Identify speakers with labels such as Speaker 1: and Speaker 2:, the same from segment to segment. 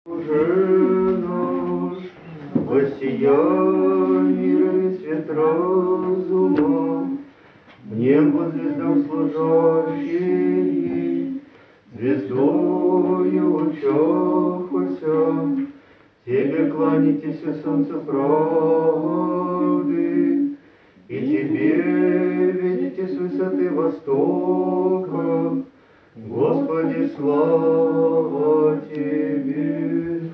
Speaker 1: Уже наш воссиял мира свет разума, в небо звездам служащий, звездою учахося, тебе кланяйтесь, солнце правды, и тебе видите с высоты востока, Господи, слава Тебе.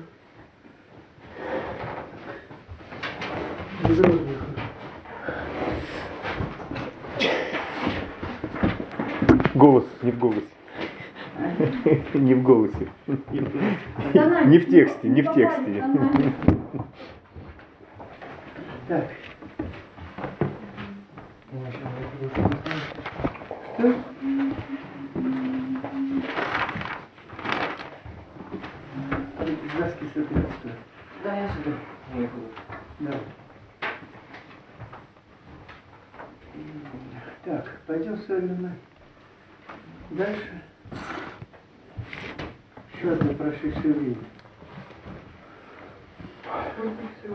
Speaker 2: Голос не в голосе. Не в голосе. Не в тексте, не в тексте.
Speaker 1: Так. Глазки смотрят.
Speaker 3: Да, я сюда.
Speaker 1: Давай. Так, пойдем с вами дальше. Еще одно прошедшее время.
Speaker 3: Сколько всего?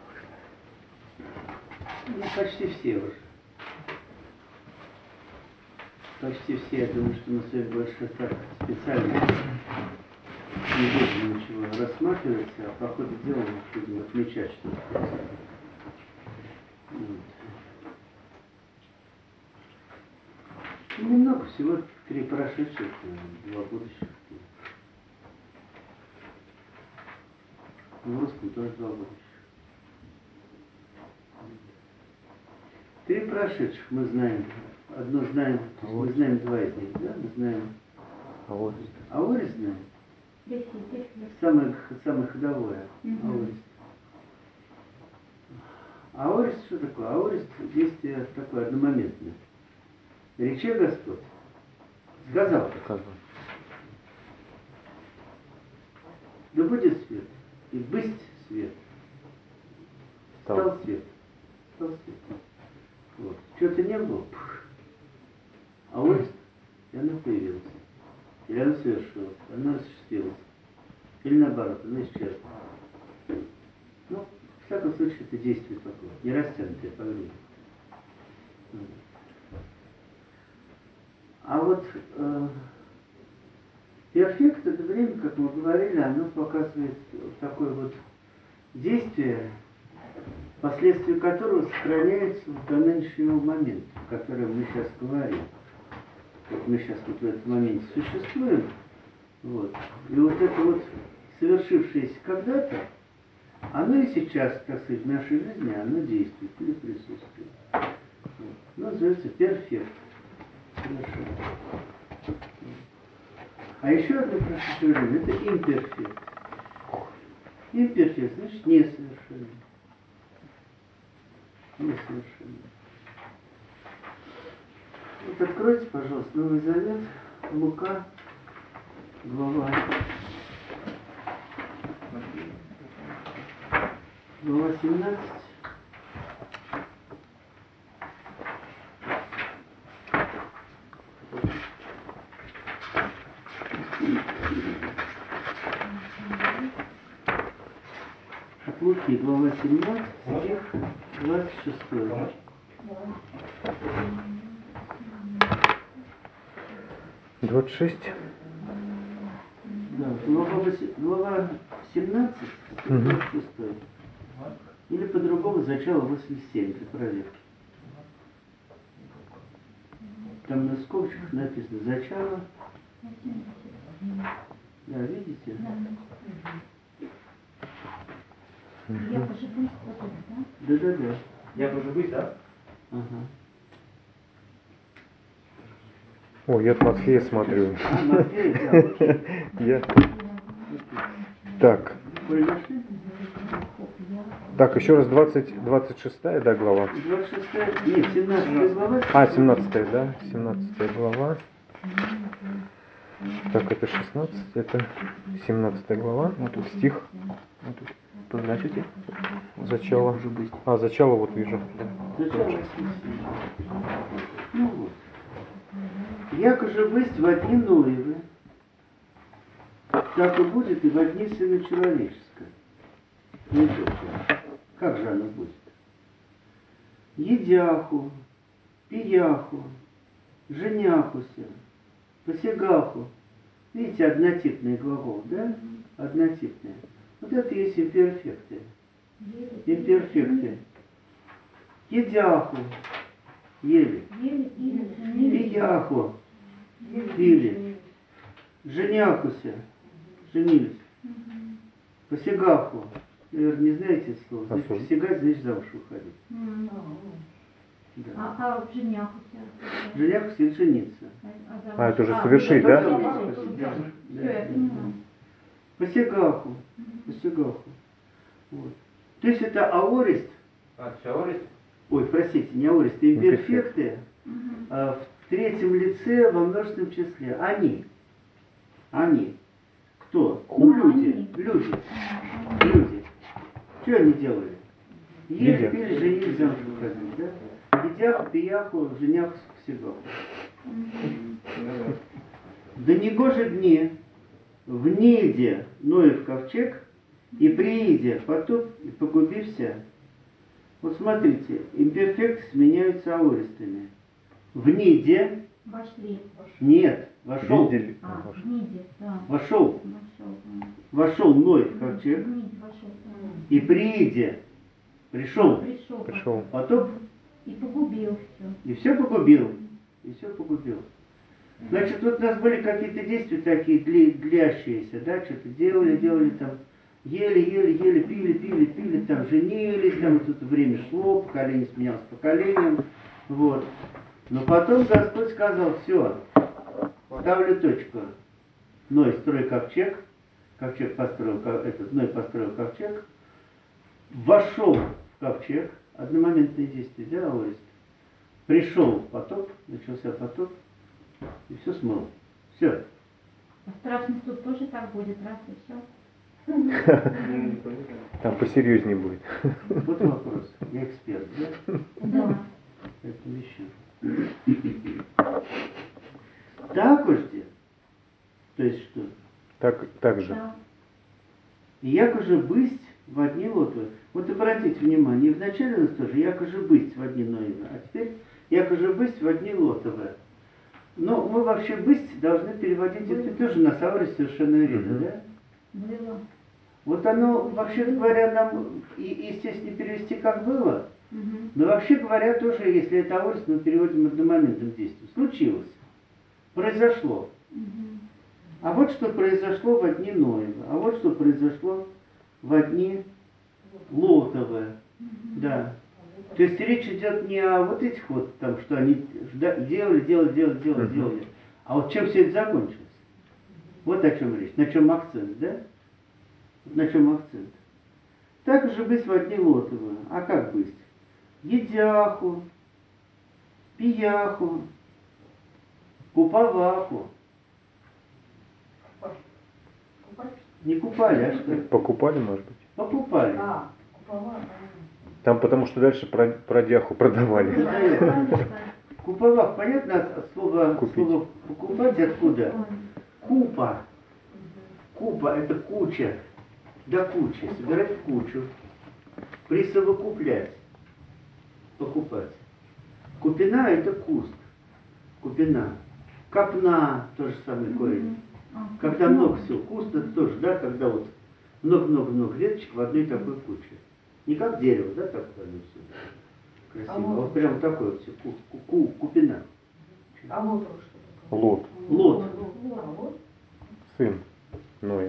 Speaker 1: Ну, почти все уже. Почти все. Я думаю, что мы с вами больше так специально не будем ничего рассматривать, а по ходу дела мы будем отмечать что-то. Вот. Немного, всего 3 прошедших, 2 будущих. В русском тоже 2 будущих. 3 прошедших мы знаем. Одно знаем, то есть мы знаем 2 из них, да? Мы знаем Аорист. Аорист знаем? Самое ходовое. Аорист. Аорист что такое? Аорист действие такое одномоментное. Рече Господь сказал, да будет свет, и быть свет. Стал свет. Стал свет. Вот. Что-то не было, Аорист, и оно появилось. Или оно совершилось, оно осуществилось. Или наоборот, оно исчезло. Ну, в всяком случае, это действие такое, не растянутое по времени. А вот перфект, это время, как мы говорили, оно показывает такое вот действие, последствия которого сохраняется до нынешнего момента, о котором мы сейчас говорим. Вот мы сейчас вот в этом моменте существуем, вот. И вот это вот совершившееся когда-то, оно и сейчас, так сказать, в нашей жизни, оно действует или присутствует. Вот. Оно называется перфект. Совершенно. А еще одно прошедшее время – это имперфект. Имперфект значит несовершенно. Несовершенно. Вот откройте, пожалуйста, Новый Завет, Лука, глава 17. От Луки, глава 17, стих 26.
Speaker 2: Двадцать шесть.
Speaker 1: Да, глава 17, стих 26. Или по-другому начало 87 для проверки. Там на скобочках написано «Зачало». Да, видите?
Speaker 4: Я поживусь, вот это, да?
Speaker 1: Да-да-да.
Speaker 3: Я поживусь, да?
Speaker 1: Ага.
Speaker 2: О, я от Матфея смотрю.
Speaker 1: А, Матфея, да, окей.
Speaker 2: Я... Так.
Speaker 1: Вы нашли?
Speaker 2: Так, еще раз 26, да, глава?
Speaker 1: 26, нет, 17 глава.
Speaker 2: А, 17, да? 17 глава. Так, это 16, это 17 глава. Вот тут стих.
Speaker 3: Вот тут позначите.
Speaker 2: Зачало. А, зачало вот вижу. Да.
Speaker 1: Зачало. Ну вот. Яко же бысть в одни Ноевы, так и будет и во дни Сына Человеческого. Не точно. Как же оно будет? Едяху, пияху, женяхуся, посягаху. Видите, однотипный глагол, да? Однотипный. Вот это есть имперфекты. Имперфекты. Едяху, ели. Пияху, пили. Женяхуся, женились. Посягаху. Наверное, не знаете это слово. Значит, посягать, значит, замуж выходить. Да.
Speaker 4: А в женях у тебя?
Speaker 1: Женяхуся – это жениться.
Speaker 2: Это уже совершить, да?
Speaker 4: Все, я поняла.
Speaker 1: Посягаху. Посягаху. Вот. То есть это аорист. Ой, простите, не аорист, а имперфекты в третьем лице во множественном числе. Они. Они. Кто? Люди. Люди. Люди. Что они делали? Ели, пили, женились, замуж выходили, да? Едяху, пияху, женяху, посягаху. Да негоже дни в ниде Ноев ковчег, и прииде потоп, и погубився. Вот смотрите, имперфекты сменяются аористами. В ниде.
Speaker 4: Вошли.
Speaker 1: Нет, вошел.
Speaker 2: Видели?
Speaker 4: В ниде, да.
Speaker 1: Вошел.
Speaker 4: Вошел.
Speaker 1: Вошел Ной в ковчег,
Speaker 4: В ниде вошел, да.
Speaker 1: и прииде. Пришел.
Speaker 2: Пришел.
Speaker 1: Потоп.
Speaker 4: И погубил все.
Speaker 1: И все погубил. И все погубил. Значит, вот у нас были какие-то действия такие длящиеся, да, что-то делали там, ели, пили, там, женились, там, вот это время шло, поколение сменялось поколением, вот. Но потом Господь сказал, все, ставлю точку. Ной строй ковчег построил, Ной построил ковчег, вошел в ковчег, одномоментное действие, да, аорист. Пришел потоп, начался потоп, и все смыл. Все.
Speaker 4: А страшный суд тоже так будет, раз и все.
Speaker 2: Там посерьезнее будет.
Speaker 1: Вот вопрос. Я эксперт, да?
Speaker 4: Да.
Speaker 1: Это еще. Так уж где? То есть что?
Speaker 2: Так же.
Speaker 4: Да.
Speaker 1: И як уже бысть в одни лотвы. Вот обратите внимание, вначале у нас тоже як уже бысть в одни Ноева, а теперь як уже бысть в одни лотовы. Но мы вообще бысть должны переводить, это тоже на сауре совершенно верно, да?
Speaker 4: Было.
Speaker 1: Вот оно, вообще говоря, нам, естественно, перевести как было,
Speaker 4: Угу.
Speaker 1: но вообще говоря, тоже, если это аорист, мы переводим одномоментным действием. Случилось, произошло.
Speaker 4: Угу.
Speaker 1: А вот что произошло в дни Ноева, а вот что произошло в дни Лотовы. Да. То есть речь идет не о вот этих вот, там, что они делали, а вот чем все это закончилось. Вот о чем речь, на чем акцент, да? На чем акцент. Так же быть в дни Лотовы. А как быть? Едяху, пияху, куповаху. Не купали, а что?
Speaker 2: Покупали, может быть?
Speaker 1: Покупали.
Speaker 2: Там потому что дальше про дяху продавали.
Speaker 1: Куповах, понятно от слова покупать откуда? Купа. Купа это куча. До кучи. Собирать в кучу. Присовокуплять. Покупать. Купина это куст. Купина. Копна, то же самое корень. Когда много всего. Куст это тоже, да, когда вот много-много-много веточек в одной такой куче. Не как дерево, да, такое оно все. Красиво. А вот прям такое вот все. Купина.
Speaker 3: А лот что такое?
Speaker 2: Лот.
Speaker 1: Лот.
Speaker 2: Сын Ноя.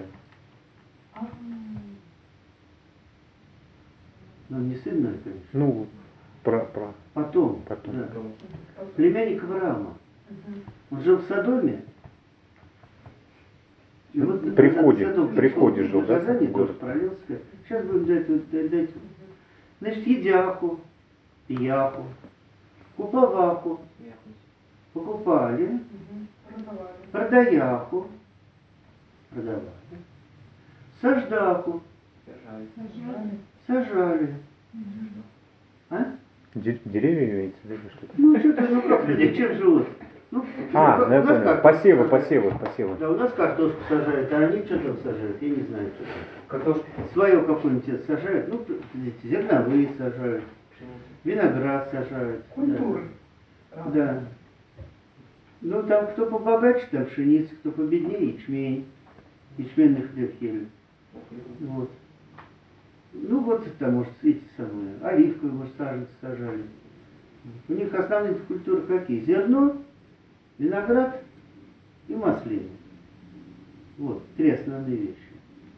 Speaker 1: Ну, не сын Ной, конечно.
Speaker 2: Ну,
Speaker 1: Потом. Да. Племянник Авраама. Он жил в Содоме. И вот
Speaker 2: При входе жил, да?
Speaker 1: Наказание тоже пролился. Сейчас будем дать. Значит, едяху, пияху, куповаху, покупали, продаяху, продавали, саждаху, сажали. А?
Speaker 2: Деревья имеется в виду, что-то?
Speaker 1: Ну, что-то, ну как люди, чем живут? Ну,
Speaker 2: Ну, я
Speaker 1: у нас
Speaker 2: понял.
Speaker 1: картошку
Speaker 2: Посевы,
Speaker 1: сажают.
Speaker 2: посевы.
Speaker 1: Да, у нас картошку сажают, а они что там сажают, я не знаю, что там.
Speaker 5: Картошку.
Speaker 1: Свое какое-нибудь сажают, ну, зерновые сажают, виноград сажают.
Speaker 3: Культуры.
Speaker 1: Да. Ну, там кто побогаче, там пшеница, кто победнее, ячмень. Ячменный хлеб ели. Вот. Ну, вот там, может, эти самые, оливковые, может, саженцы сажали. У них основные культуры какие? Зерно, виноград и маслины. Вот, три основные вещи.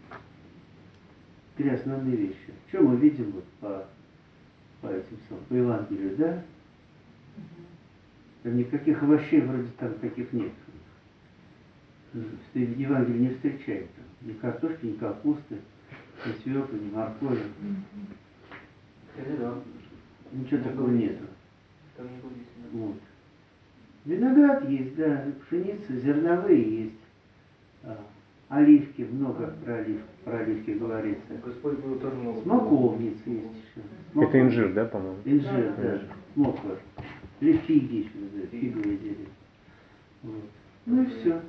Speaker 1: Три основные вещи. Что мы видим вот по этим самым, по Евангелию, да? Там никаких овощей вроде там таких нет. В Евангелии не встречается. Ни картошки, ни капусты, ни свеклы, ни моркови. Ничего такого нету. Вот. Виноград есть, да, пшеница, зерновые есть. Оливки, много про оливки говорится.
Speaker 5: Господь был тоже много.
Speaker 1: Смоковница есть еще.
Speaker 2: Это инжир, да, по-моему?
Speaker 1: Инжир, да. Смоква. Или фиги еще называют, фиговые деревья. Вот. Ну и все.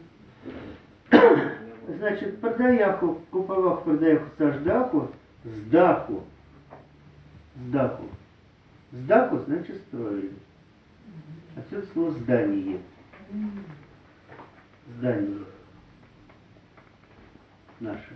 Speaker 1: Значит, продаяху, куповаху, продаяху, саждаху, сдаху. Сдаху. Сдаху значит строили. Отсюда слово здание. Здание. Наше.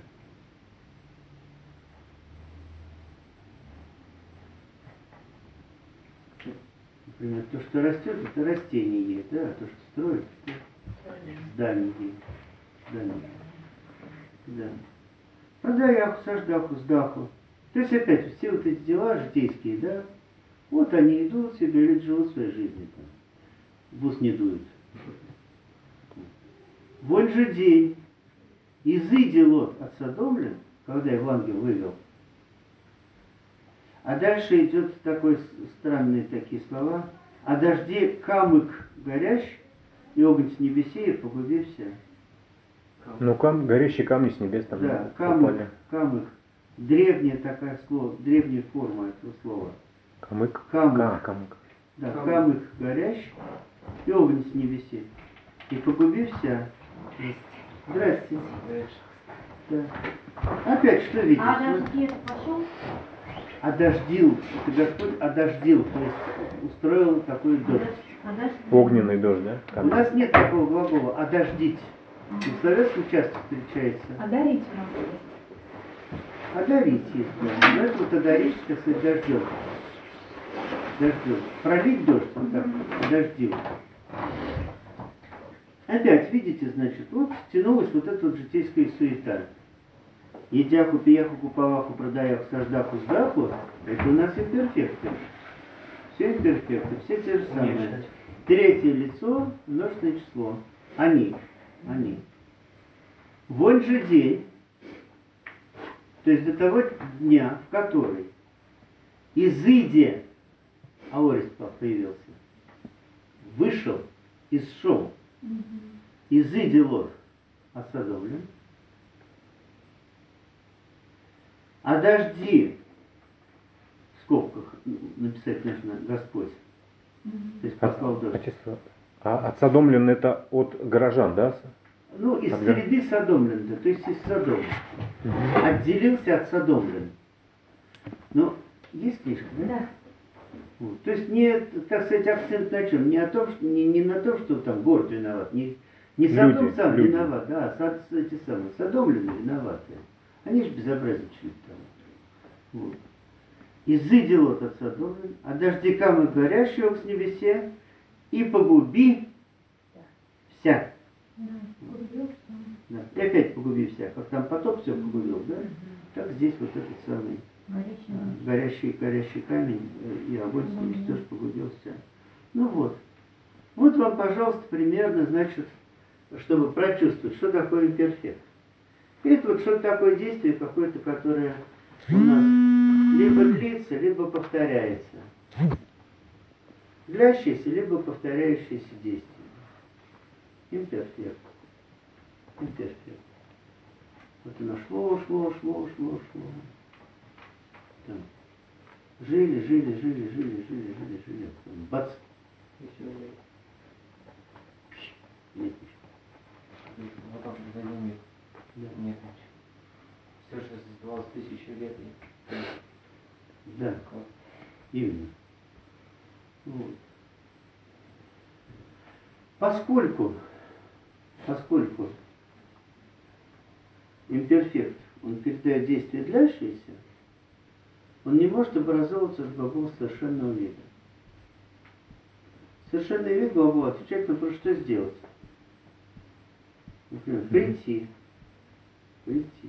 Speaker 1: Например, то, что растет, это растение, да, а то, что строит, это здание. Здание. Да. Продаяху, саждаху, сдаху. То есть опять все вот эти дела житейские, да, вот они идут себе, люди живут своей жизнью. Там. В ус не дуют. Вот же день. Изыди Лот от Содомля, когда его ангел вывел. А дальше идет такой странные такие слова. А дожди камык горящ, и огонь с небесея погуби все.
Speaker 2: Ну, горящие камни с небес там
Speaker 1: Да,
Speaker 2: упали.
Speaker 1: камык. Древняя такая слово, древняя форма этого слова.
Speaker 2: Камык?
Speaker 1: Камык. Да, камык горящ, и огонь с небесей. И погуби вся. Здрасте. Да. Опять что видишь?
Speaker 4: А дожди это пошел?
Speaker 1: Одождил, это Господь одождил, то есть устроил такой дождь.
Speaker 2: Огненный дождь, да?
Speaker 1: У нас нет такого глагола «одождить». И в словесном часто встречается.
Speaker 3: Одарить надо.
Speaker 1: Одарить есть, да. Но это вот одарить, так сказать, дождем. Дождем. Пролить дождь, вот так, одождил. Опять, видите, значит, вот тянулась вот эта вот житейская суета. Едяху, пияху, куповаху, продаяху, саждаху, сдаху, это у нас имперфекты. Все имперфекты, все те же самые. Третье лицо, множественное число. Они. Вот же день, то есть до того дня, в который изыде, аорис появился, вышел, исшел, изыде лот осадовлен, а дожди, в скобках написать нужно Господь, то есть послал дождь.
Speaker 2: А отсадомлен это от горожан, да?
Speaker 1: Ну, из среды Содомлен, то есть из Содома. Отделился от Содомлен. Ну, есть книжка, да?
Speaker 3: Да.
Speaker 1: Вот. То есть не, так сказать, акцент на чем? Не, о том, что, не на том, что там город виноват, не Содом сам
Speaker 2: люди.
Speaker 1: виноват, да, эти самые Содомлены виноваты. Они же безобразничали там. Вот. Изыди лот от Содомлен, а дожди камы горящего с небесе, и погуби вся. Да. И опять погуби всех. Как там потоп все погубил, да? Так здесь вот этот самый горящий камень и огонь с ним тоже погубил все. Ну вот. Вот вам, пожалуйста, примерно, значит, чтобы прочувствовать, что такое имперфект. Это вот что-то такое действие какое-то, которое у нас либо длится, либо повторяется. Длящееся, либо повторяющееся действие. Имперфект. Имперфект. Вот оно шло. Там. Жили. Потом бац. Нет.
Speaker 5: Вот так вот за один век.
Speaker 1: Да.
Speaker 5: Нет ничего. Все, что создавалось тысячи лет.
Speaker 1: Да, именно. Вот. Поскольку имперфект, он передает действие длящееся, он не может образовываться от глагола совершенного вида. Совершенный вид глагола отвечает на вопрос, что сделать. Например, прийти. Прийти.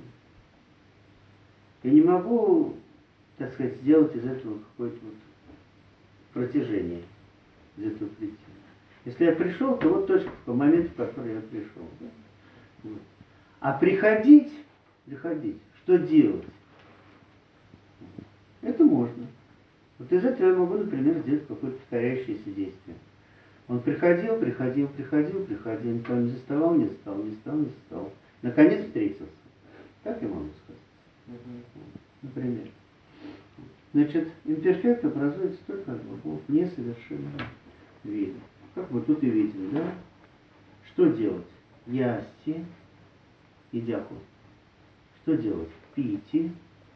Speaker 1: Я не могу, так сказать, сделать из этого какое-то вот протяжение, из этого прийти. Если я пришел, то вот точка, в момент, в который я пришел. Да? Вот. А приходить, что делать? Это можно. Вот из этого я могу, например, сделать какое-то повторяющееся действие. Он приходил, никого не заставал. Наконец встретился. Так я могу сказать. Например. Значит, имперфект образуется только от глаголов несовершенного вида. Как мы тут и видим, да? Что делать? Ясти, идяху. Что делать? Пити,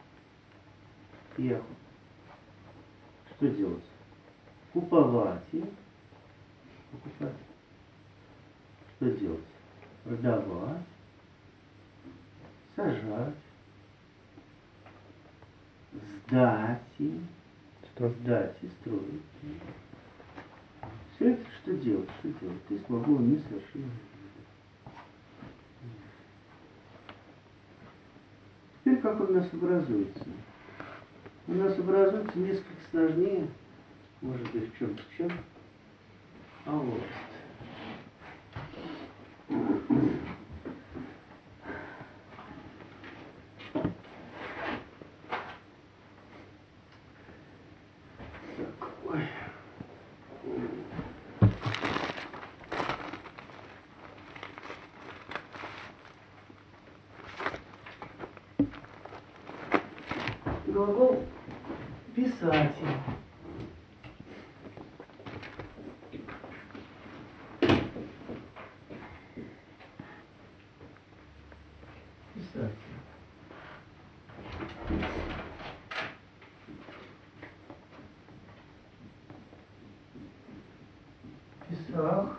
Speaker 1: яху. Что делать? Куповати, покупать. Что делать? Продавать, сажать, сдать, строить. Все это что делать? То есть глагол несовершенный. Теперь как он у нас образуется? У нас образуется несколько сложнее, может быть, в чем, а вот. Ой. Глагол писать. Писать. Писах.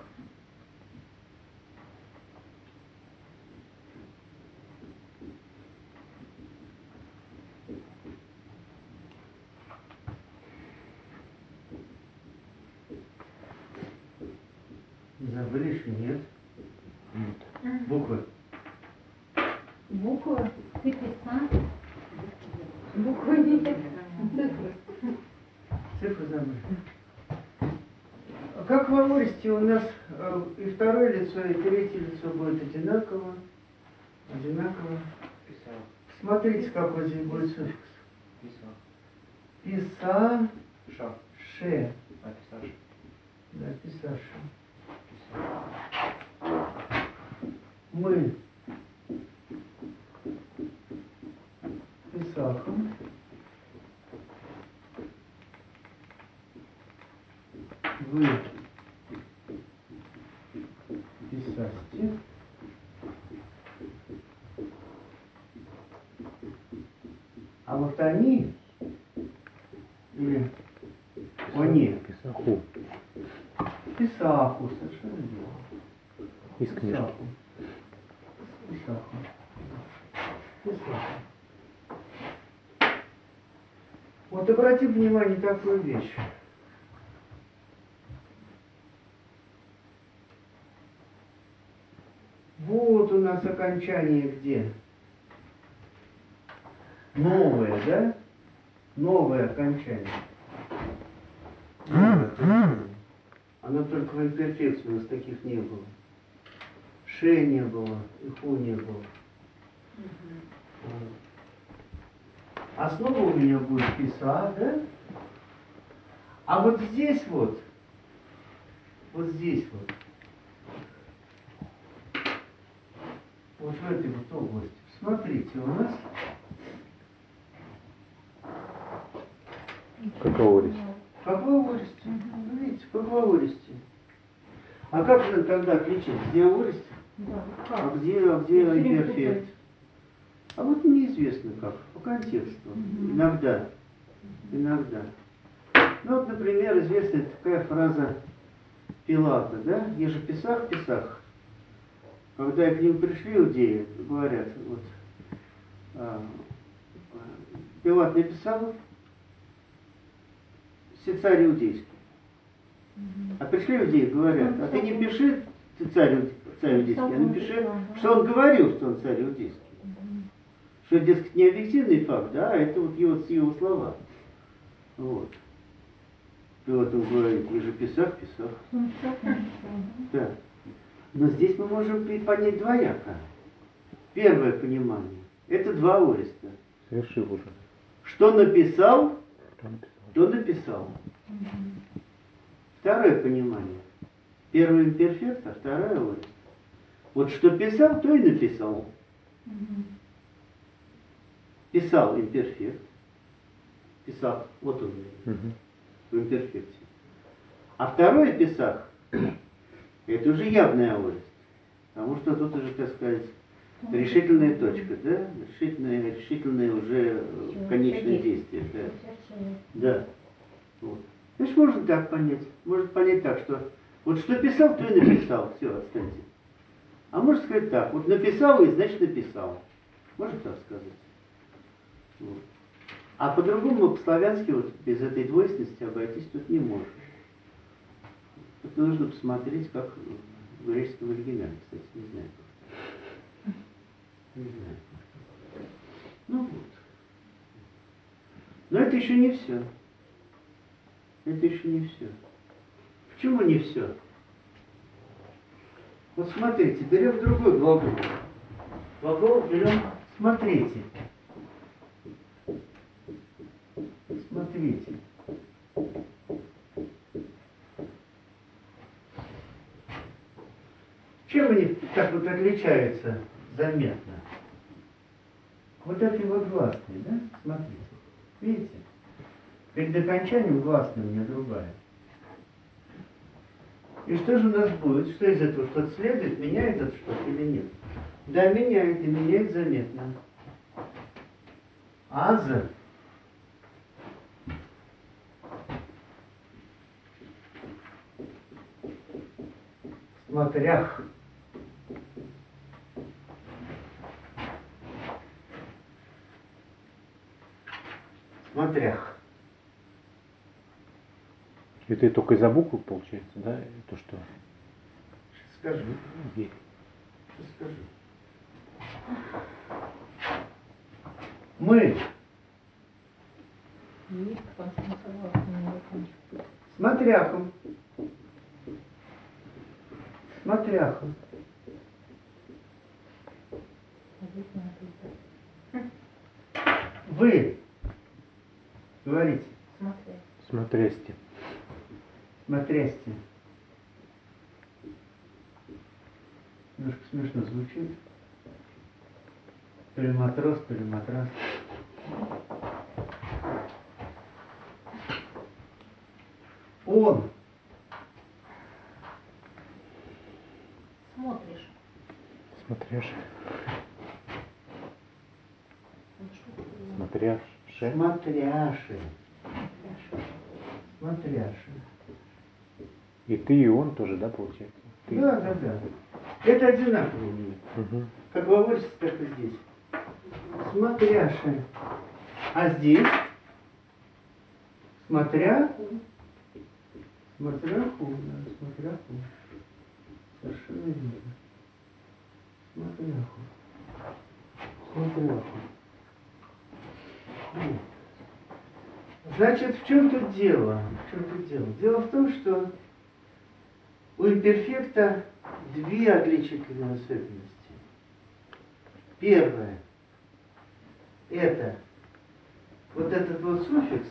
Speaker 1: Забыли, что нет? Нет. Буквы.
Speaker 4: Буквы, ты писал.
Speaker 3: Буквы нет. Цифры.
Speaker 1: Цифры забыли. Как в аористе у нас и второе лицо, и третье лицо будет одинаково.
Speaker 5: Писал.
Speaker 1: Смотрите, какой здесь будет суффикс.
Speaker 5: Писал.
Speaker 1: Писа,
Speaker 5: Ша.
Speaker 1: ше.
Speaker 5: А писаш.
Speaker 1: Да, писаша.
Speaker 5: Писал.
Speaker 1: Мы писахом. Вы писасте. А вот они или они
Speaker 2: Писаху.
Speaker 1: писаху, совершенно верно.
Speaker 2: Из книжки.
Speaker 1: Писаху. Вот обрати внимание на такую вещь. Вот у нас окончание где? Новое, да? Новое окончание. Новое окончание. Оно только в имперфекции, у нас таких не было. Ше не было, и ху не было. Основа у меня будет писа, да? А вот здесь вот здесь вот в этой вот области, смотрите, у нас
Speaker 2: Как аорист.
Speaker 1: как в аористе. Видите, как в аористе. А как же тогда отличить, где аорист,
Speaker 4: Да,
Speaker 1: а
Speaker 4: как?
Speaker 1: где
Speaker 4: Я всё время
Speaker 1: имперфект?
Speaker 4: путаюсь.
Speaker 1: А вот неизвестно как, по контексту. Иногда. Иногда. Ну вот, например, известная такая фраза Пилата, да? Еже Писах, Писах. Когда к ним пришли иудеи, говорят, вот, Пилат написал, все царь иудейский. А пришли иудеи, говорят, а ты не пиши, ты царь иудейский, а напиши, что он говорил, что он царь иудейский. Что, дескать, не объективный факт, да, а это вот его слова. Вот. Пилат он говорит, еже Писах, Писах. Да. Но здесь мы можем понять двояко. Первое понимание. Это два аориста.
Speaker 2: Совершил уже.
Speaker 1: Что написал, то написал. Второе понимание. Первый имперфект, а второе аорист. Вот что писал, то и написал. Писал имперфект. Писал, вот он в имперфекте. А второе писах, это уже явный аорист. Потому что тут уже, так сказать, решительная точка, да? Решительное уже конечное действие. Да. Да. Вот. Значит, можно так понять. Можно понять так, что вот что писал, то и написал. Все, отстаньте. А можно сказать так, вот написал и значит написал. Можно так сказать? Вот. А по-другому, по-славянски, вот без этой двойственности обойтись тут не можно. Тут нужно посмотреть, как в греческом оригинале, кстати, не знаю. Не знаю. Ну вот. Но это еще не все. Это еще не все. Почему не все? Вот смотрите, берем другой глагол. Глагол берем «смотрите». Смотрите. Чем они так вот отличаются заметно? Вот этой вот гласной, да? Смотрите. Видите? Перед окончанием гласная у меня другая. И что же у нас будет? Что из этого что-то следует? Меняет это что-то или нет? Да, меняет, и меняет заметно. Аза. Смотрях. Смотрях.
Speaker 2: Это только из-за буквы получается, да? То, что...
Speaker 1: Сейчас скажу.
Speaker 2: Есть.
Speaker 1: Сейчас скажу. Мы. Смотряхом. Смотряхом. Вы. Говорите.
Speaker 2: Смотрясти.
Speaker 1: Смотрясти. Немножко смешно звучит. То ли матрос, то ли матрас. Он.
Speaker 3: Смотришь.
Speaker 2: Смотряши. Смотряши.
Speaker 1: Смотряши. Смотряши.
Speaker 2: И ты, и он тоже, да, получается? Ты.
Speaker 1: Да, да, да. Это одинаково у них.
Speaker 2: Угу.
Speaker 1: Как в аористе, так и здесь. Смотряши. А здесь? Смотряху. Смотряху, да, смотряху. Совершенно верно. Смотряху. Смотряху. Значит, в чем тут дело? В чем тут дело? Дело в том, что у имперфекта две отличительные особенности. Первое – это вот этот вот суффикс,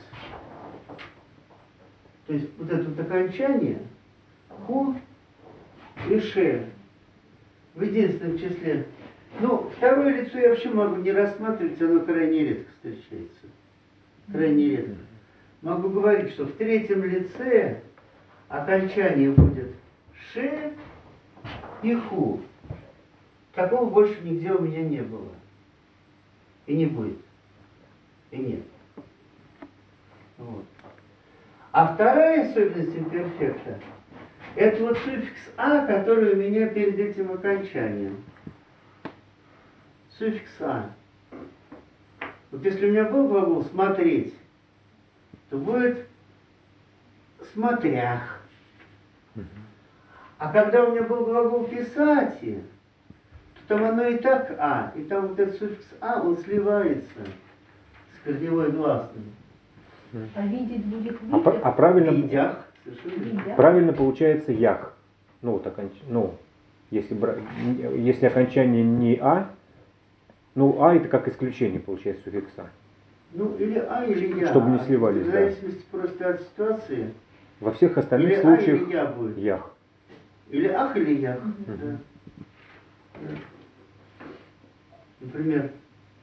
Speaker 1: то есть вот это вот окончание ху и ше в единственном числе. Ну, второе лицо я вообще могу не рассматривать, оно крайне редко встречается. Крайне редко. Могу говорить, что в третьем лице окончание будет Ше и ху. Такого больше нигде у меня не было. И не будет. И нет. Вот. А вторая особенность имперфекта — это вот суффикс «а», который у меня перед этим окончанием. Суффикс «а». Вот если у меня был глагол «смотреть», то будет «смотрях». А когда у меня был глагол «писать», то там оно и так «а», и там вот этот суффикс «а», он сливается с корневой гласной.
Speaker 3: А видеть будет
Speaker 2: А правильно,
Speaker 1: Видях, совершенно верно.
Speaker 2: правильно получается ях. Ну, вот если окончание не а, ну а это как исключение получается суффикса.
Speaker 1: Ну, или «а», или «я».
Speaker 2: Чтобы не сливались,
Speaker 1: В
Speaker 2: да.
Speaker 1: зависимости просто от ситуации.
Speaker 2: Во всех остальных
Speaker 1: Или
Speaker 2: случаях
Speaker 1: «а», или «я» будет.
Speaker 2: ях.
Speaker 1: Или «ах», или «ях». Да. Да. Например,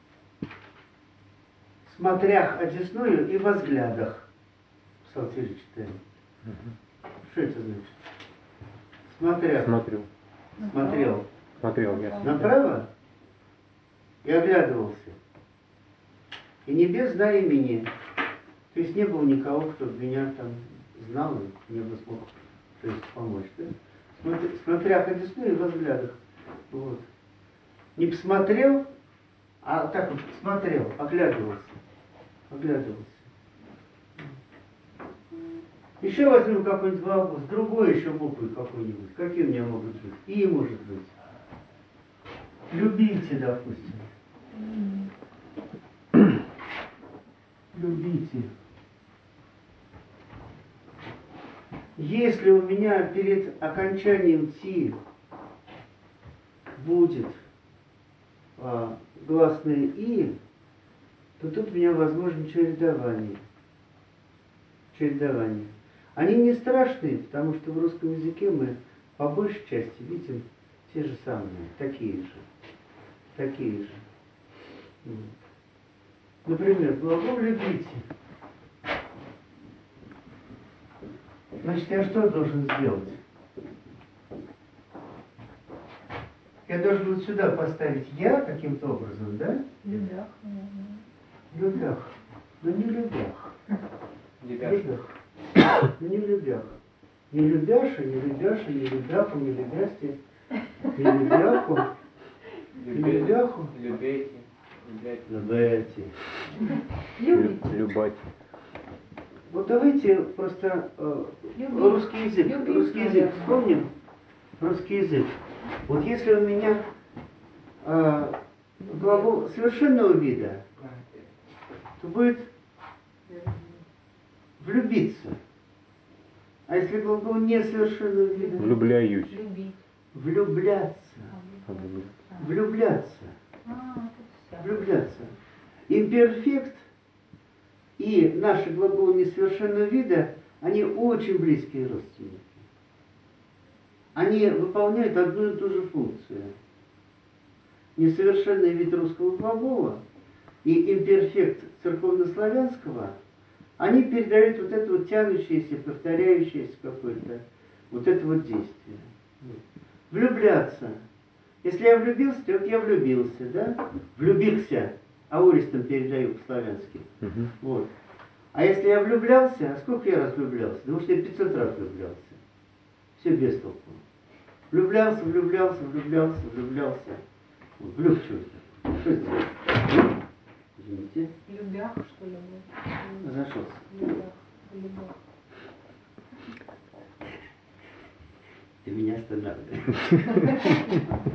Speaker 1: «смотрях одесную и во взглядах». В псалтире читаем. Что это значит? Смотрях.
Speaker 2: Смотрю.
Speaker 1: Смотрел.
Speaker 2: Смотрел я.
Speaker 1: Направо и оглядывался. И не без «да» имени. То есть не было никого, кто меня там знал и мне бы смог, то есть, помочь. Да? Смотря одесную и во взглядах. Вот. Не посмотрел, а так вот смотрел, оглядывался. Оглядывался. Еще возьмем какой-нибудь глагол, с другой еще буквой какой-нибудь. Какие у меня могут быть? И может быть. Любите, допустим. Любите. Если у меня перед окончанием «ти» будет гласное «и», то тут у меня возможно чередование. Чередование. Они не страшные, потому что в русском языке мы по большей части видим те же самые, такие же. Такие же. Например, глагол «любите». Значит, я что должен сделать? Я должен вот сюда поставить «я» каким-то образом, да?
Speaker 3: Любях, наверное.
Speaker 1: Любях. Но не любях.
Speaker 5: Любяш.
Speaker 1: Любях. Но не любях. Не любяша, не любяша, не любяху, не любясти, не любяху, не любяху.
Speaker 5: Любейте.
Speaker 1: Любите.
Speaker 2: Любать.
Speaker 1: Вот давайте просто русский язык.
Speaker 3: Любить,
Speaker 1: Русский язык
Speaker 3: наверное.
Speaker 1: вспомним. Русский язык. Вот если у меня глагол совершенного вида, то будет влюбиться. А если глагол несовершенного вида?
Speaker 2: Влюбляюсь.
Speaker 3: Любить.
Speaker 1: Влюбляться. Влюбляться.
Speaker 3: Тут вся.
Speaker 1: Влюбляться. Имперфект и наши глаголы несовершенного вида, они очень близкие родственники. Они выполняют одну и ту же функцию. Несовершенный вид русского глагола и имперфект церковнославянского, они передают вот это вот тянущееся, повторяющееся какое-то, вот это вот действие. Влюбляться. Если я влюбился, то вот я влюбился, да? Влюбился. Аористом передаю по-славянски. Вот. А если я влюблялся, а сколько я раз влюблялся? Потому что я 500 раз влюблялся. Все без толку. Влюблялся, влюблялся, влюблялся, влюблялся. Влюбчивость. Что сделать? Извините.
Speaker 3: Любях, что ли?
Speaker 1: Разошелся.
Speaker 3: Любях. Любах.
Speaker 1: Ты меня останавливаешь.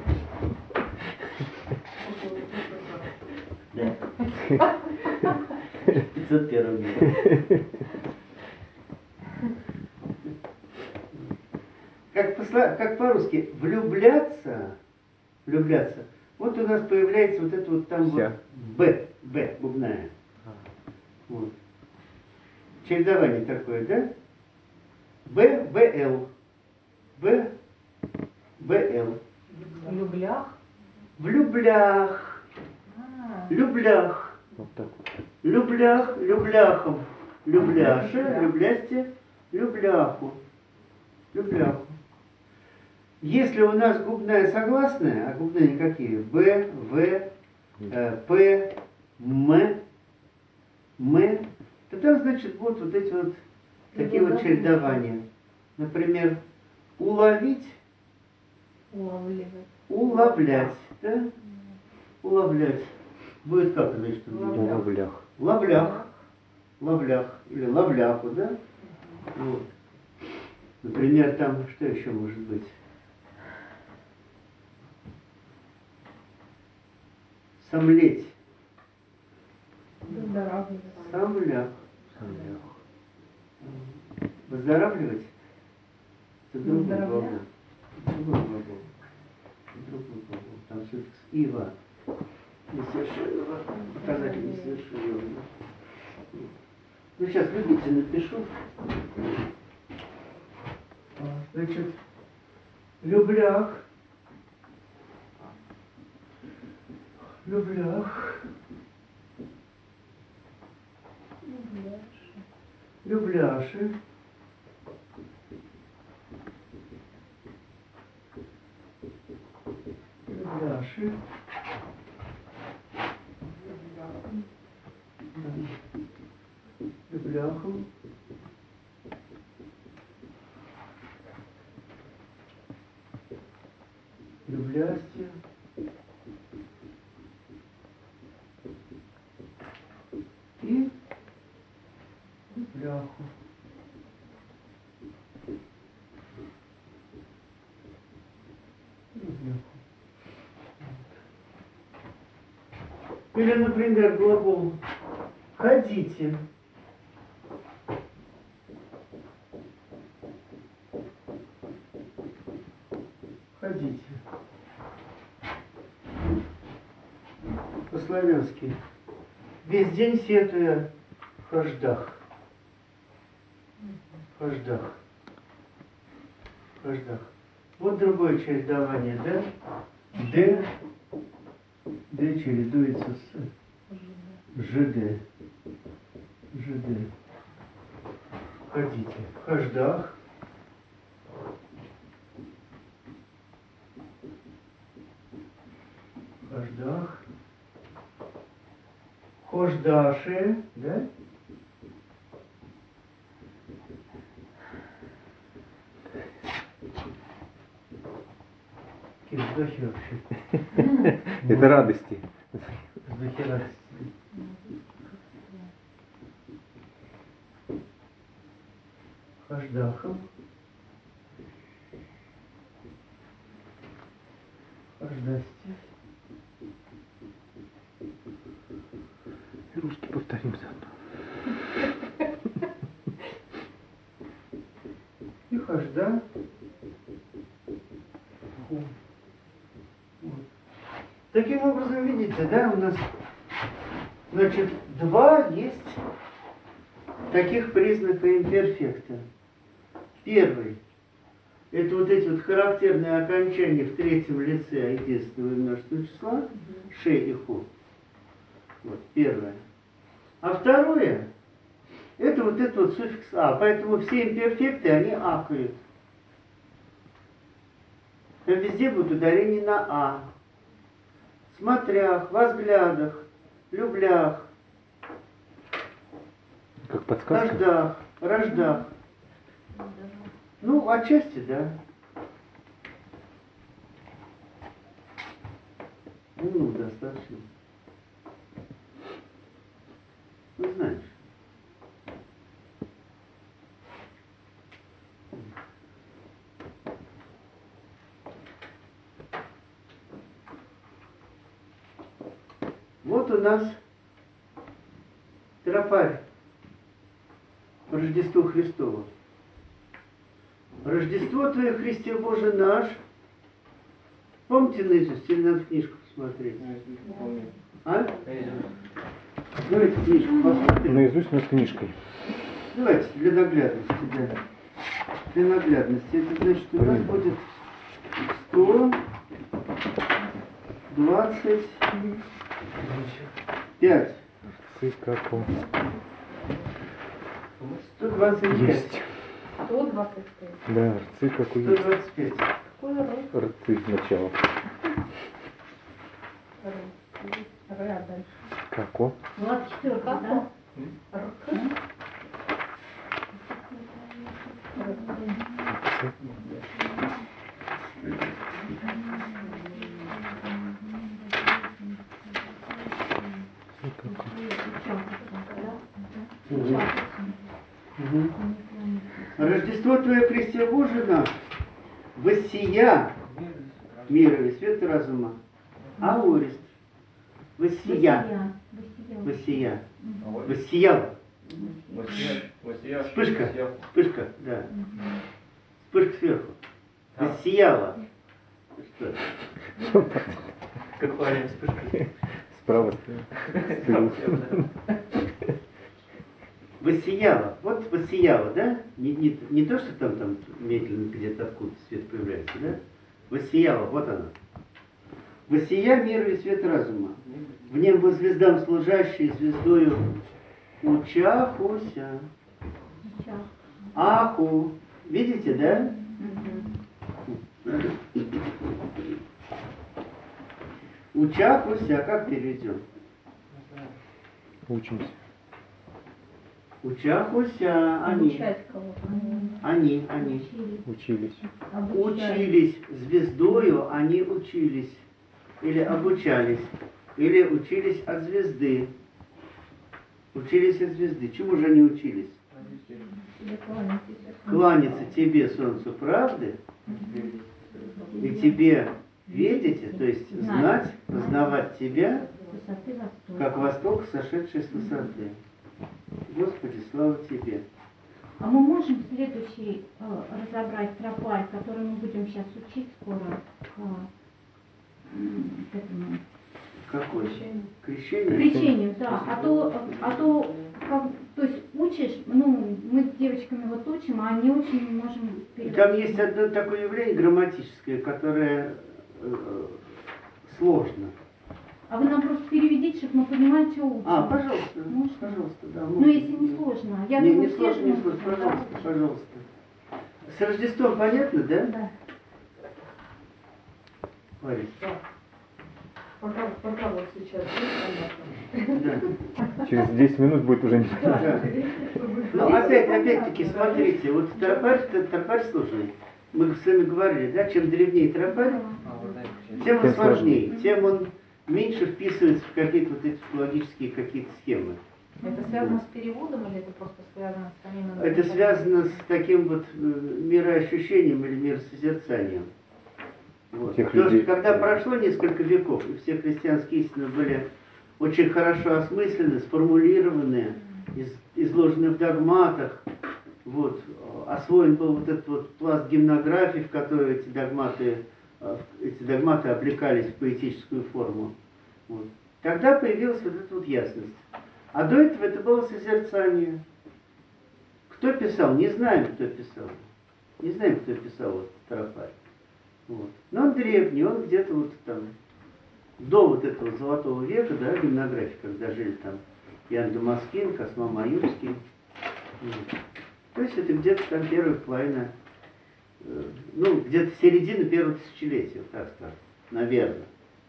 Speaker 1: Да. 501 год. Как по-русски, влюбляться, вот у нас появляется вот это вот там
Speaker 2: Вся.
Speaker 1: вот Б, бубная. Вот. Чередование такое, да? Б, БЛ. Б, БЛ.
Speaker 3: В люблях.
Speaker 1: В люблях. Люблях.
Speaker 2: Вот так вот.
Speaker 1: Люблях, любляхом. Любляше, люблясте, любляху. Любляху. Если у нас губная согласная, а губные какие? Б, В, П, М, то там, значит, будут вот эти вот такие вот чередования. Например, уловить,
Speaker 3: Улавливать.
Speaker 1: уловлять, да? Уловлять. Будет как, значит,
Speaker 2: Лавлях.
Speaker 1: лавлях. Лавлях. Или лавляху, да? Вот. Например, там, что еще может быть? Сомлеть.
Speaker 3: Выздоравливать.
Speaker 1: Сомлях. Выздоравливать? Это другой
Speaker 3: Выздоровлять.
Speaker 1: глагол. Другой глагол. Другой глагол. Там суффикс ива. Несовершенного. Показатель несовершенного. Ну, сейчас любите, напишу. Значит, люблях. Люблях. Любляши. Любляши. Любляху. Люблясти. И любляху. Или, например, глагол «ходите». Ходите. По-славянски. Весь день сетуя в хождах. Хождах. Хождах. Вот другое чередование, да? Д. Д чередуется с ЖД. ЖД. Ходите. В хождах. В хождах. Хождаши, да? Какие вздохи вообще.
Speaker 2: Это радости.
Speaker 1: Вздохи радости. Хождахом. Хождасти.
Speaker 2: Русский повторим заодно.
Speaker 1: И хожда. Вот. Таким образом, видите, да, у нас, значит, два есть таких признака имперфекта. Первый – это вот эти вот характерные окончания в третьем лице единственного и множественного числа, ше и ху. Вот, первое. А второе – это вот этот вот суффикс а. Поэтому все имперфекты, они акают. Там везде будет ударение на а. Смотрях, во взглядах, люблях,
Speaker 2: Как подсказка.
Speaker 1: хождах, рождах. Ну, отчасти, да. Ну, достаточно. Ну, знаешь. Вот у нас тропарь по Рождеству Христову. Рождество Твое, Христе Боже наш. Помните наизусть или надо в книжку посмотреть? А? Давайте книжку посмотрим.
Speaker 2: Наизусть, но с книжкой.
Speaker 1: Давайте, для наглядности, да. Для наглядности. Это значит, у нас будет 125.
Speaker 2: Цикаку.
Speaker 1: 125.
Speaker 2: Есть.
Speaker 3: 125.
Speaker 2: Да, цикаку есть.
Speaker 1: 125.
Speaker 3: Какой род?
Speaker 2: Рты начало.
Speaker 3: Ряд дальше.
Speaker 2: Како?
Speaker 4: 24, да?
Speaker 3: Рк.
Speaker 1: Рождество Твое, Христе Боже наш, воссия мира и свет разума, аорист, воссия, воссия, воссиял, вспышка, вспышка, да, вспышка сверху, воссияла, что?
Speaker 5: Как правильно вспышка.
Speaker 2: Справа.
Speaker 1: Воссияла, вот воссияла, да? Не то, что там медленно где-то откуда свет появляется, да? Воссияла, вот она. Воссия миру и свет разума. В небо звездам служащие, звездою учахуся. Аху. Видите, да? Учахуся, как переведем?
Speaker 2: Учимся.
Speaker 1: Учахуся, они.
Speaker 3: Обучать кого-то.
Speaker 1: Они.
Speaker 2: Учились.
Speaker 1: Учились звездою, они учились. Или обучались. Или учились от звезды. Учились от звезды. Чему же они учились? Кланяться тебе, солнцу правды, и тебе видите, то есть знать, познавать тебя, как восток, сошедший с высоты. Господи, слава тебе.
Speaker 4: А мы можем следующий разобрать тропарь, который мы будем сейчас учить скоро к этому
Speaker 1: Какой? Крещение?
Speaker 4: крещению, да. То есть учишь, ну, мы с девочками вот учим, а не очень можем переводить.
Speaker 1: Там есть одно такое явление грамматическое, которое сложно.
Speaker 4: А вы нам просто переведите, чтобы мы понимали, что учим.
Speaker 1: Пожалуйста.
Speaker 4: Можно?
Speaker 1: Пожалуйста, да.
Speaker 4: Ну, если не сложно. Я думаю,
Speaker 1: не
Speaker 4: все
Speaker 1: сложно,
Speaker 4: же
Speaker 1: не
Speaker 4: могут,
Speaker 1: сложно.
Speaker 4: да,
Speaker 1: Пожалуйста,
Speaker 4: учить.
Speaker 1: пожалуйста. С Рождеством понятно, да?
Speaker 4: Да.
Speaker 1: Ларис?
Speaker 3: Пока вот сейчас понятно.
Speaker 1: Да.
Speaker 2: Через 10 минут будет уже непонятно.
Speaker 1: Да. Ну, опять-таки, смотрите, вот тропарь сложный. Мы с вами говорили, да, чем древнее тропарь, тем он сложнее, тем он меньше вписывается в какие-то вот эти логические какие-то схемы.
Speaker 3: Это связано с переводом или это просто связано с самим?
Speaker 1: Это связано с таким вот мироощущением или миросозерцанием. Вот. Потому что когда прошло несколько веков, и все христианские истины были очень хорошо осмыслены, сформулированы, изложены в догматах, вот, освоен был вот этот вот пласт гимнографии, в которой эти догматы облекались в поэтическую форму. Вот. Тогда появилась вот эта вот ясность. А до этого это было созерцание. Кто писал? Не знаем, кто писал. Не знаем, кто писал вот тропарь. Вот. Но он древний, он где-то вот там до вот этого золотого века, да, гимнографии, когда жили там Иоанн Дамаскин, Косма Маюрский. Вот. То есть это где-то там первая половина, ну, где-то середина первого тысячелетия, вот так скажем, наверное.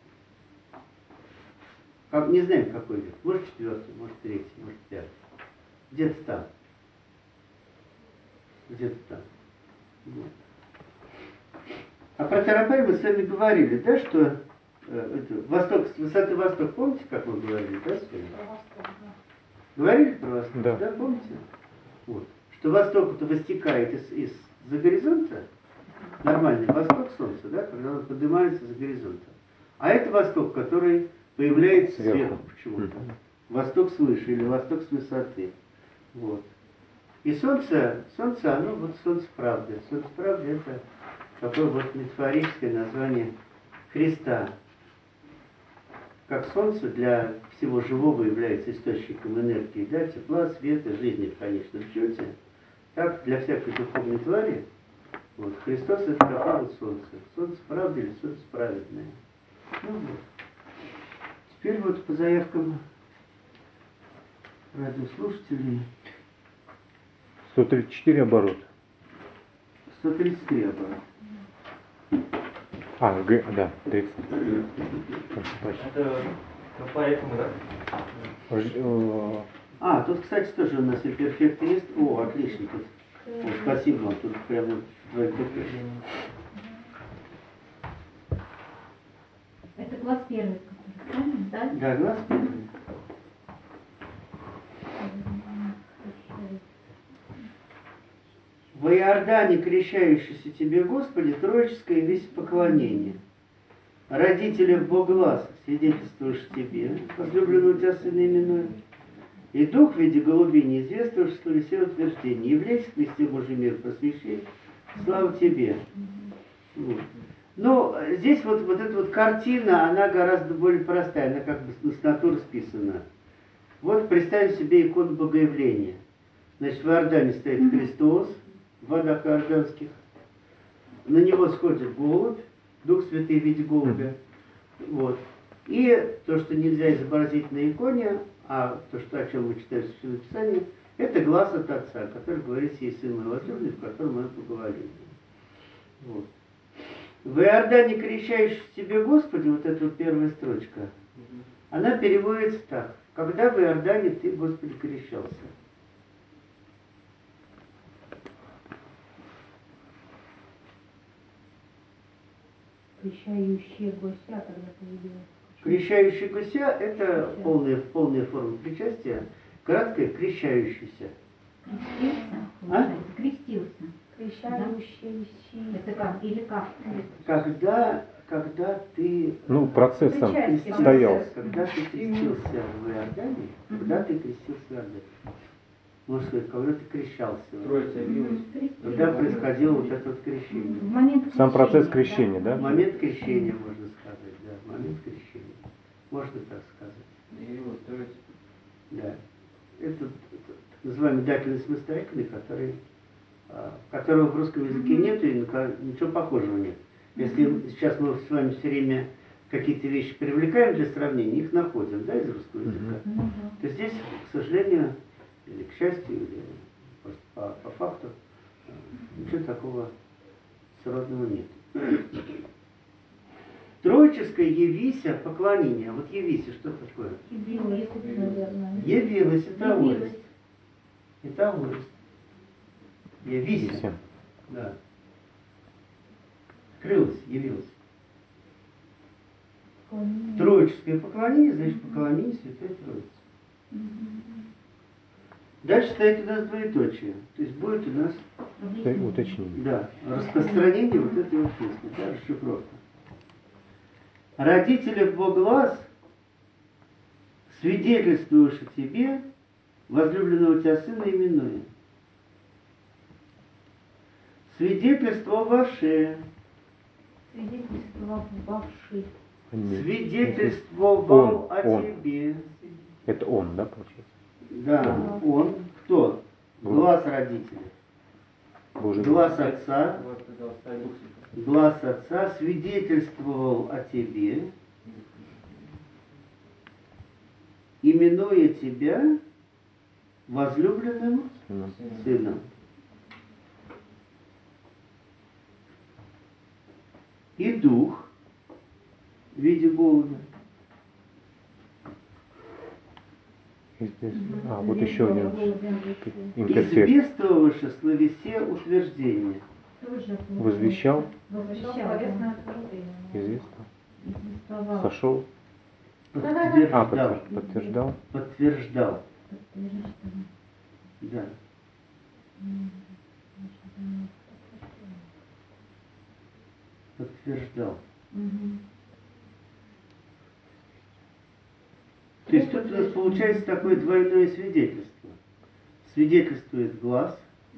Speaker 1: Не знаем, какой век. Может, четвертый, может, третий, может, пятый. Где-то там. Где-то там. Вот. А про тропарь мы с вами говорили, да, что восток, с высоты восток, помните, как мы говорили, да, с вами? Говорили про восток, да, помните? Вот. Что восток это выстекает из-за горизонта, нормальный восток солнца, да, когда он поднимается за горизонтом. А это восток, который появляется сверху почему-то. Восток свыше или восток с высоты. Вот. И солнце, оно вот солнце правды. Солнце правды это такое вот метафорическое название Христа. Как солнце для всего живого является источником энергии, да, тепла, света, жизни в конечном счете, так для всякой духовной твари, вот, Христос это такое вот солнце. Солнце правды или солнце праведное. Ну вот. Теперь вот по заявкам радиослушателей.
Speaker 2: 134 оборота.
Speaker 1: 133 оборота.
Speaker 2: Да, текст.
Speaker 5: Это поэтому, да?
Speaker 1: Тут, кстати, тоже у нас и перфект есть. О, отлично. Тут. О, спасибо вам. Тут прямо твои перфекты.
Speaker 4: Это класс первый, правильно? Да?
Speaker 1: Да, глаз первый. Во Иордане, крещающийся тебе, Господи, троическое весь поклонение. Родителях Богласа, свидетельствуешь тебе, возлюбленного тебя сына именуя. И дух в виде голубей неизвестуешь, что ли все утверждения. Являйся в Христе Божий мир, просвещай, слава тебе. Вот. Но здесь вот эта вот картина, она гораздо более простая, она как бы с натуры списана. Вот представим себе икону Богоявления. Значит, в Иордане стоит Христос, в водах иорданских. На него сходит голубь, Дух Святый в виде голубя. Вот. И то, что нельзя изобразить на иконе, а то, что, о чем мы читаем в Священном Писании, это глаз от Отца, который говорит: «Сей Сын мой возлюбленный», в котором мы поговорили. Вот. В Иордане, крещающий тебе, Господи, вот эта вот первая строчка, она переводится так: когда в Иордане ты, Господи, крещался?
Speaker 3: Крещающие гуся, когда появилась.
Speaker 1: Крещающий гуся – это полная форма причастия, краткое крещающийся.
Speaker 4: Крестился, получается, крестился.
Speaker 3: Крещающийся.
Speaker 4: Это как? Или как?
Speaker 1: Когда ты
Speaker 2: процессом
Speaker 3: Причастие.
Speaker 2: стоял.
Speaker 1: когда ты крестился в Иордане, когда ты крестился в Иордане, можно сказать, когда ты крещался,
Speaker 5: Троица явилась.
Speaker 1: когда происходило вот это вот крещение.
Speaker 4: В момент
Speaker 2: Сам процесс
Speaker 4: крещения,
Speaker 2: крещения, да?
Speaker 1: Момент крещения, можно сказать, да, момент крещения. Можно так сказать.
Speaker 5: Явилась Троица.
Speaker 1: Да. Это так называемый дательный самостоятельный, которого в русском языке нет и ничего похожего нет. Если сейчас мы с вами все время какие-то вещи привлекаем для сравнения, их находим, да, из русского языка, то здесь, к сожалению, или к счастью, или просто по факту, ничего такого сродного нет. Троическое явися поклонение. Вот явися, что такое?
Speaker 3: Явилась, наверное.
Speaker 1: Явилась, это
Speaker 4: Явилась.
Speaker 1: авость. Это авость. Явися.
Speaker 2: Явися.
Speaker 1: Да. Крылась, явилась. Троическое поклонение, значит поклонение Святой Троице. Дальше стоит у нас двоеточие. То есть будет у нас
Speaker 2: Уточнение.
Speaker 1: распространение вот этой вот песни, расшифровка. Родителях Боглас, свидетельствуешь о тебе, возлюбленного тебя сына именуя. Свидетельство ваше.
Speaker 3: Свидетельствовавший.
Speaker 1: Свидетельствовал о тебе.
Speaker 2: Это он, да, получается?
Speaker 1: Да, он. Кто? Глаз родителя. Глаз отца. Глаз отца свидетельствовал о тебе, именуя тебя возлюбленным сыном. И дух в виде голубя.
Speaker 2: Вот еще один.
Speaker 1: Известовавши словесе утверждение.
Speaker 2: Возвещал.
Speaker 3: Словесное утверждение.
Speaker 2: Известно. Сошел.
Speaker 1: Подтверждал. Подтверждал. Да. Подтверждал. То есть тут у нас получается такое двойное свидетельство. Свидетельствует глаз,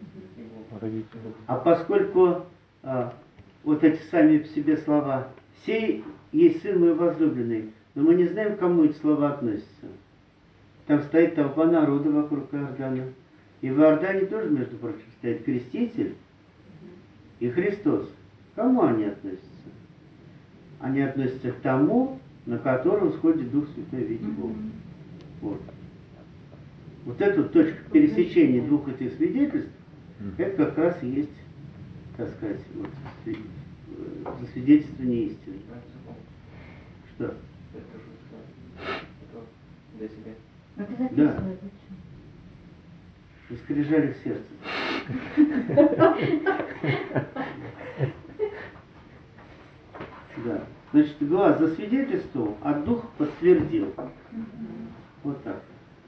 Speaker 1: а поскольку вот эти сами по себе слова «сей есть сын мой возлюбленный», но мы не знаем, к кому эти слова относятся. Там стоит толпа народа вокруг Иордана. И в Иордане тоже, между прочим, стоит Креститель и Христос. К кому они относятся? Они относятся к тому, на которого сходит Дух Святой в виде Бога. Вот. Вот эта точка пересечения двух этих свидетельств, это как раз и есть, так сказать, вот, засвидетельствование истины. Что?
Speaker 5: Это тоже сказано. Это для себя.
Speaker 4: А ты записывай лучше.
Speaker 1: И скрижали в сердце. Да. Значит, глаз засвидетельствовал, а дух подтвердил. Вот так.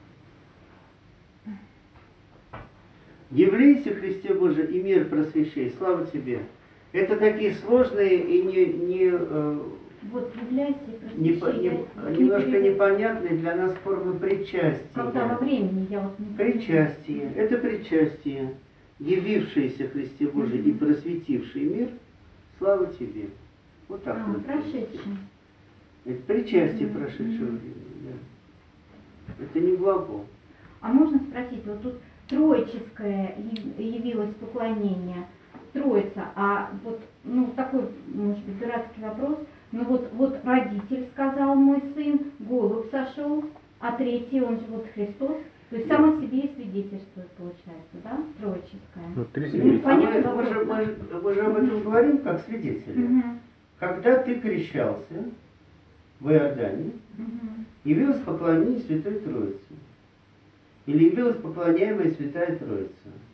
Speaker 1: Являйся, Христе Божий, и мир просвещай. Слава тебе. Это такие сложные и
Speaker 4: Вот являйся и просвещай.
Speaker 1: немножко непонятные для нас формы причастия.
Speaker 4: Когда во времени я вот не
Speaker 1: Причастие. Это причастие, явившееся Христе Божий и просветивший мир. Слава тебе. Вот так вот.
Speaker 4: Прошедший.
Speaker 1: Это причастие прошедшего времени. Да. Это не глагол.
Speaker 4: А можно спросить, вот тут троическое явилось поклонение, Троица, а вот, ну, такой, может быть, дурацкий вопрос, ну вот родитель сказал, мой сын, голубь сошел, а третий, он же вот Христос, то есть сам о себе и свидетельствует, получается, да, троическое.
Speaker 2: Ну, три
Speaker 4: Ну,
Speaker 2: свидетельства.
Speaker 4: понятно,
Speaker 1: Мы же об этом говорим как свидетели. Когда ты крещался в Иордане, явилось поклонение Святой Троице. Или явилась поклоняемая Святая Троица.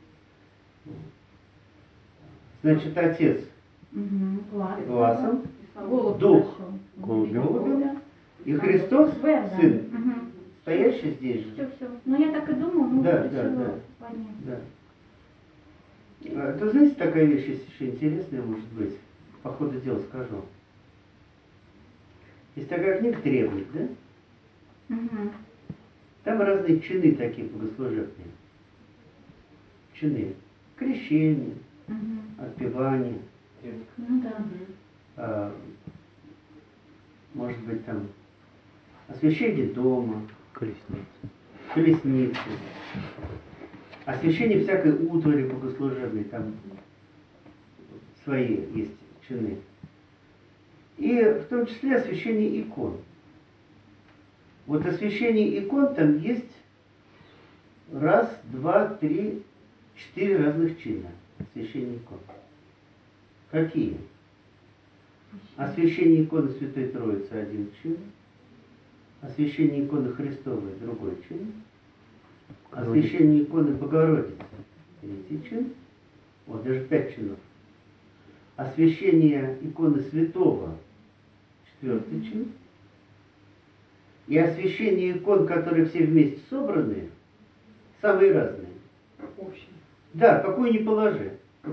Speaker 1: Значит, Отец глазом, Дух голубем, и Христос, Сын, стоящий здесь же.
Speaker 4: Все. Ну, я так и думала, но
Speaker 1: Да,
Speaker 4: решила понять.
Speaker 1: Да. То знаете, такая вещь есть еще интересная, может быть, по ходу дела скажу. Есть такая книга «Древних», да? Там разные чины такие богослужебные. Чины. Крещение, отпевание.
Speaker 4: Ну да.
Speaker 1: Может быть, там освящение дома,
Speaker 2: Колесница.
Speaker 1: освящение всякой утвари богослужебной, там свои есть чины. И в том числе освящение икон. Вот освящение икон там есть раз, два, три, 4 разных чина освящения икон. Какие? Освящение иконы Святой Троицы один чин, освящение иконы Христовой другой чин, освящение иконы Богородицы третий чин, вот даже 5 чинов. Освящение иконы Святого 4-й чин. И освящение икон, которые все вместе собраны, самые разные.
Speaker 3: Общий.
Speaker 1: Да, какой ни положи.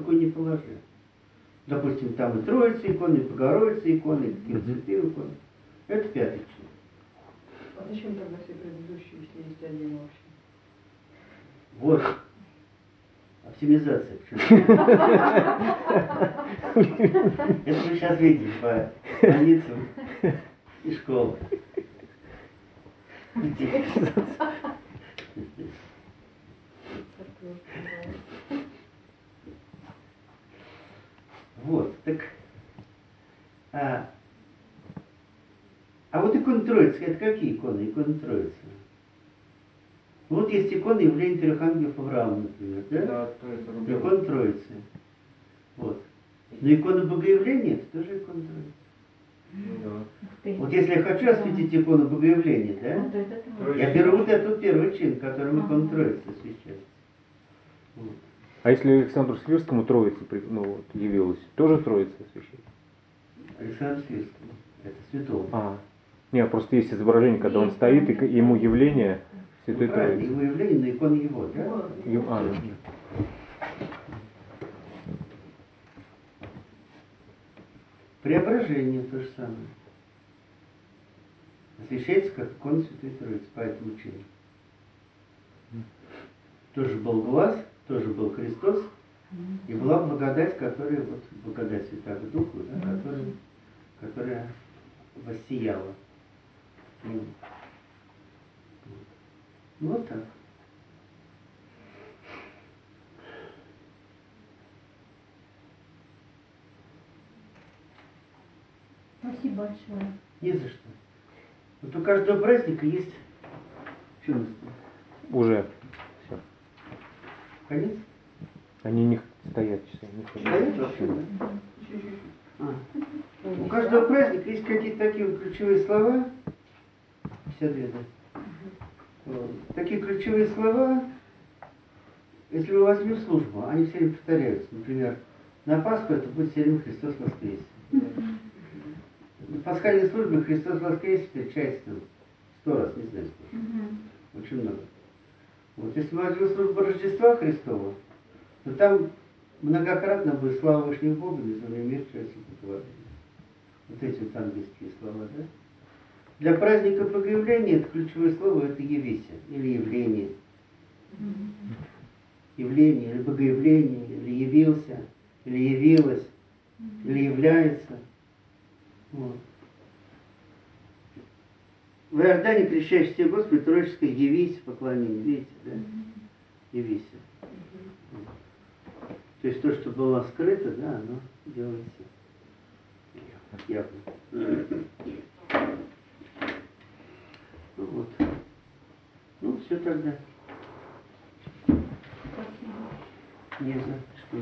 Speaker 1: Допустим, там и Троица иконы, и Богородица иконы, и какие-то святые иконы. Это 5-й чин.
Speaker 3: А зачем тогда все предыдущие, если есть один общий?
Speaker 1: Вот. Оптимизация. Почему? Это вы сейчас видите по больницам и школам. Вот, так. А вот иконы Троицы, это какие иконы? Иконы Троицы. Вот есть икона явления трех ангелов Авраама, например, да?
Speaker 5: Да, Троица.
Speaker 1: Икона Троицы. Вот. Но икона Богоявления, это тоже икона Троицы.
Speaker 5: Да.
Speaker 1: Вот если я хочу осветить икону Богоявления, да? Я беру вот этот первый чин, которым икона Троицы освещается. Вот.
Speaker 2: А если Александру Свирскому Троица явилась, тоже Троица освящает?
Speaker 1: Александру Свирскому. Это святого.
Speaker 2: Нет, просто есть изображение, когда он стоит, и ему явление Святой Троицы.
Speaker 1: Ему явление, но икона его, да?
Speaker 2: Да.
Speaker 1: Преображение то же самое. Освящается как икона Святой Троицы по этому чину. Тоже был глаз, тоже был Христос, и была благодать, которая, вот благодать Святого Духа, да, которая воссияла. Вот так.
Speaker 4: Спасибо большое.
Speaker 1: Не за что. Вот у каждого праздника есть... Что у нас там?
Speaker 2: Уже. Все.
Speaker 1: Конец?
Speaker 2: Они не стоят часы.
Speaker 1: Стоят вообще, да? У каждого праздника есть какие-то такие вот ключевые слова. 52, да. Вот. Такие ключевые слова, если мы возьмем службу, они все время повторяются. Например, на Пасху это будет все время Христос воскресе. На пасхальной службе Христос воскресе встречается 100 раз, не знаю сколько. Очень много. Вот если мы возьмем службу Рождества Христова, то там многократно будет слава Вышнего Бога, безумие мир, часть сотворения. Вот эти вот английские слова, да? Для праздника Богоявления это ключевое слово, это «явися» или «явление». Явление, или Богоявление, или «явился», или «явилась», или «является». Вот. В Иордане крещающий тебя Господи, троическое «явись» поклонение, видите, да? «Явися». То есть то, что было скрыто, да, оно делается явно. Ну вот. Ну, все тогда. Не за что.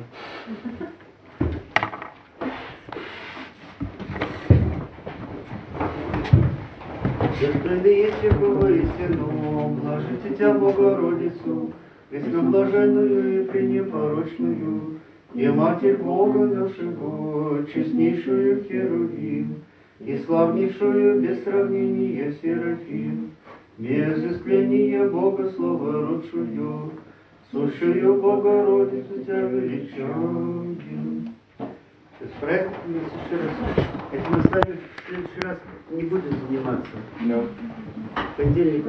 Speaker 1: Достойно есть Бога истину, блажите тебя, Богородицу, пресноблаженную и пренепорочную, и Матерь Бога нашего, честнейшую Херувим, и славнейшую без сравнения Серафим, без искления Бога Слова родшую, сущую Богородицу тебя величаем. С праздником нас еще раз. Это мы с вами в следующий раз не будем заниматься. В понедельник